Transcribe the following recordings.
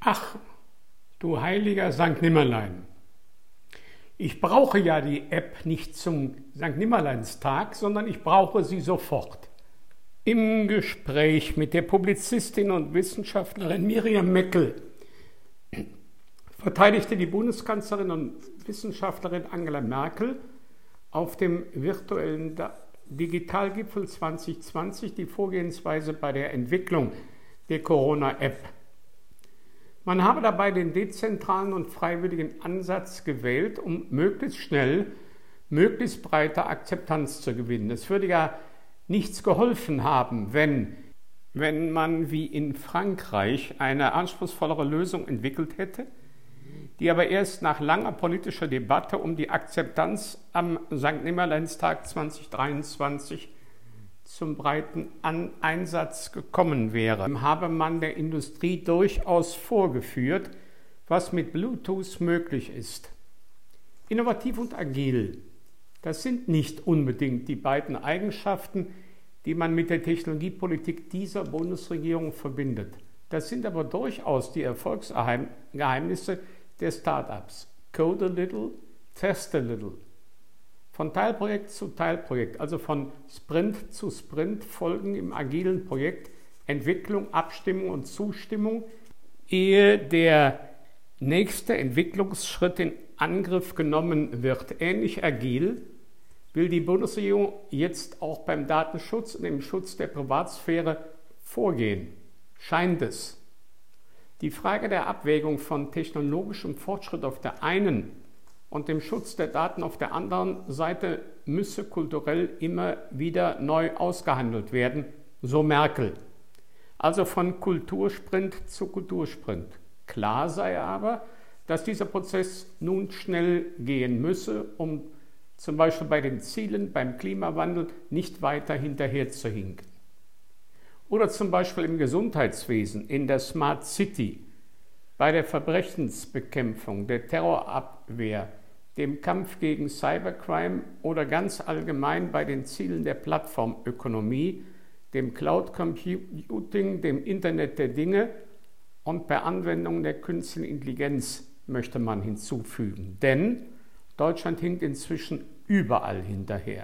Ach, du heiliger Sankt Nimmerlein. Ich brauche ja die App nicht zum Sankt Nimmerleinstag, sondern ich brauche sie sofort. Im Gespräch mit der Publizistin und Wissenschaftlerin Miriam Meckel verteidigte die Bundeskanzlerin und Wissenschaftlerin Angela Merkel auf dem virtuellen Digitalgipfel 2020 die Vorgehensweise bei der Entwicklung der Corona-App. Man habe dabei den dezentralen und freiwilligen Ansatz gewählt, um möglichst schnell, möglichst breite Akzeptanz zu gewinnen. Es würde ja nichts geholfen haben, wenn man wie in Frankreich eine anspruchsvollere Lösung entwickelt hätte, die aber erst nach langer politischer Debatte um die Akzeptanz am Sankt Nimmerleinstag 2023 zum breiten Einsatz gekommen wäre. Habe man der Industrie durchaus vorgeführt, was mit Bluetooth möglich ist. Innovativ und agil, das sind nicht unbedingt die beiden Eigenschaften, die man mit der Technologiepolitik dieser Bundesregierung verbindet. Das sind aber durchaus die Erfolgsgeheimnisse der Startups. Code a little, test a little. Von Teilprojekt zu Teilprojekt, also von Sprint zu Sprint folgen im agilen Projekt Entwicklung, Abstimmung und Zustimmung, ehe der nächste Entwicklungsschritt in Angriff genommen wird. Ähnlich agil will die Bundesregierung jetzt auch beim Datenschutz und dem Schutz der Privatsphäre vorgehen. Scheint es. Die Frage der Abwägung von technologischem Fortschritt auf der einen und dem Schutz der Daten auf der anderen Seite müsse kulturell immer wieder neu ausgehandelt werden, so Merkel. Also von Kultursprint zu Kultursprint. Klar sei aber, dass dieser Prozess nun schnell gehen müsse, um zum Beispiel bei den Zielen beim Klimawandel nicht weiter hinterher zu hinken. Oder zum Beispiel im Gesundheitswesen, in der Smart City, bei der Verbrechensbekämpfung, der Terrorabwehr, dem Kampf gegen Cybercrime oder ganz allgemein bei den Zielen der Plattformökonomie, dem Cloud Computing, dem Internet der Dinge und bei Anwendung der künstlichen Intelligenz möchte man hinzufügen. Denn Deutschland hinkt inzwischen überall hinterher.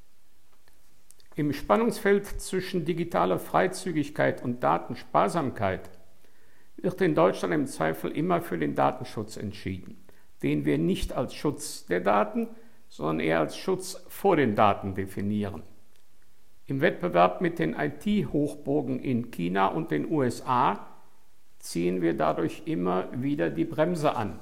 Im Spannungsfeld zwischen digitaler Freizügigkeit und Datensparsamkeit wird in Deutschland im Zweifel immer für den Datenschutz entschieden, den wir nicht als Schutz der Daten, sondern eher als Schutz vor den Daten definieren. Im Wettbewerb mit den IT-Hochburgen in China und den USA ziehen wir dadurch immer wieder die Bremse an.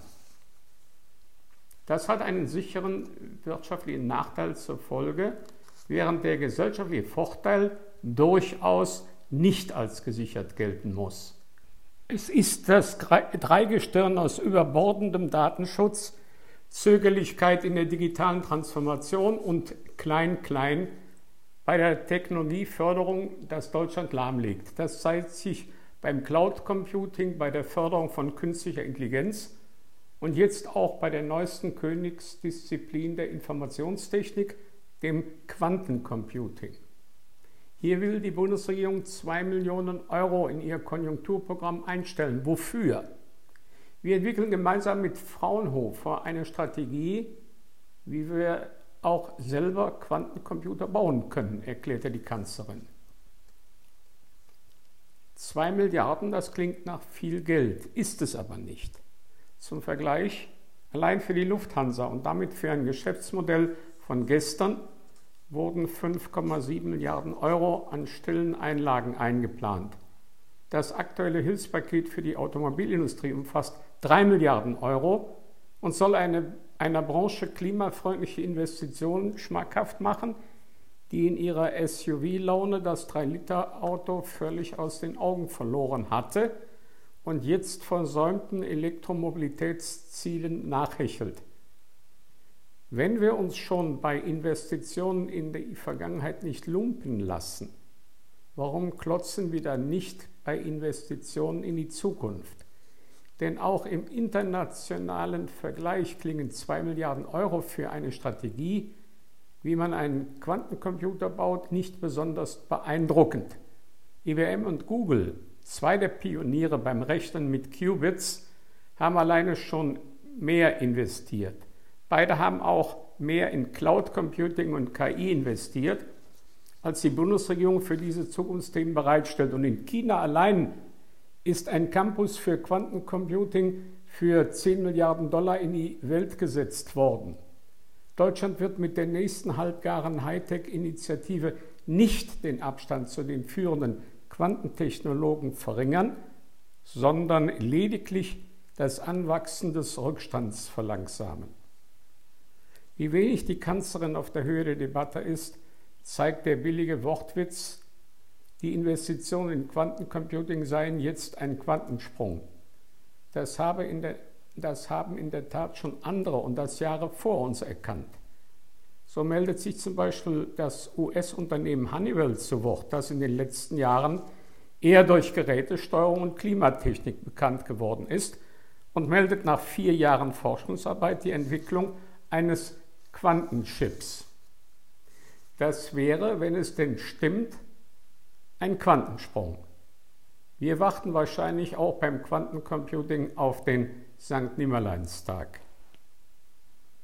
Das hat einen sicheren wirtschaftlichen Nachteil zur Folge, während der gesellschaftliche Vorteil durchaus nicht als gesichert gelten muss. Es ist das Dreigestirn aus überbordendem Datenschutz, Zögerlichkeit in der digitalen Transformation und Klein-Klein bei der Technologieförderung, das Deutschland lahmlegt. Das zeigt sich beim Cloud Computing, bei der Förderung von künstlicher Intelligenz und jetzt auch bei der neuesten Königsdisziplin der Informationstechnik, dem Quantencomputing. Hier will die Bundesregierung 2 Millionen Euro in ihr Konjunkturprogramm einstellen. Wofür? Wir entwickeln gemeinsam mit Fraunhofer eine Strategie, wie wir auch selber Quantencomputer bauen können, erklärte die Kanzlerin. 2 Milliarden, das klingt nach viel Geld, ist es aber nicht. Zum Vergleich, allein für die Lufthansa und damit für ein Geschäftsmodell von gestern wurden 5,7 Milliarden Euro an stillen Einlagen eingeplant. Das aktuelle Hilfspaket für die Automobilindustrie umfasst 3 Milliarden Euro und soll einer Branche klimafreundliche Investitionen schmackhaft machen, die in ihrer SUV-Laune das 3-Liter-Auto völlig aus den Augen verloren hatte und jetzt versäumten Elektromobilitätszielen nachhechelt. Wenn wir uns schon bei Investitionen in die Vergangenheit nicht lumpen lassen, warum klotzen wir dann nicht bei Investitionen in die Zukunft? Denn auch im internationalen Vergleich klingen 2 Milliarden Euro für eine Strategie, wie man einen Quantencomputer baut, nicht besonders beeindruckend. IBM und Google zwei der Pioniere beim Rechnen mit Qubits, haben alleine schon mehr investiert. Beide haben auch mehr in Cloud Computing und KI investiert, als die Bundesregierung für diese Zukunftsthemen bereitstellt. Und in China allein ist ein Campus für Quantencomputing für 10 Milliarden Dollar in die Welt gesetzt worden. Deutschland wird mit der nächsten halbgaren Hightech-Initiative nicht den Abstand zu den führenden Quantentechnologen verringern, sondern lediglich das Anwachsen des Rückstands verlangsamen. Wie wenig die Kanzlerin auf der Höhe der Debatte ist, zeigt der billige Wortwitz, die Investitionen in Quantencomputing seien jetzt ein Quantensprung. Das haben in der Tat schon andere und das Jahre vor uns erkannt. So meldet sich zum Beispiel das US-Unternehmen Honeywell zu Wort, das in den letzten Jahren eher durch Gerätesteuerung und Klimatechnik bekannt geworden ist und meldet nach 4 Jahren Forschungsarbeit die Entwicklung eines Quantenchips. Das wäre, wenn es denn stimmt, ein Quantensprung. Wir warten wahrscheinlich auch beim Quantencomputing auf den Sankt-Nimmerleinstag.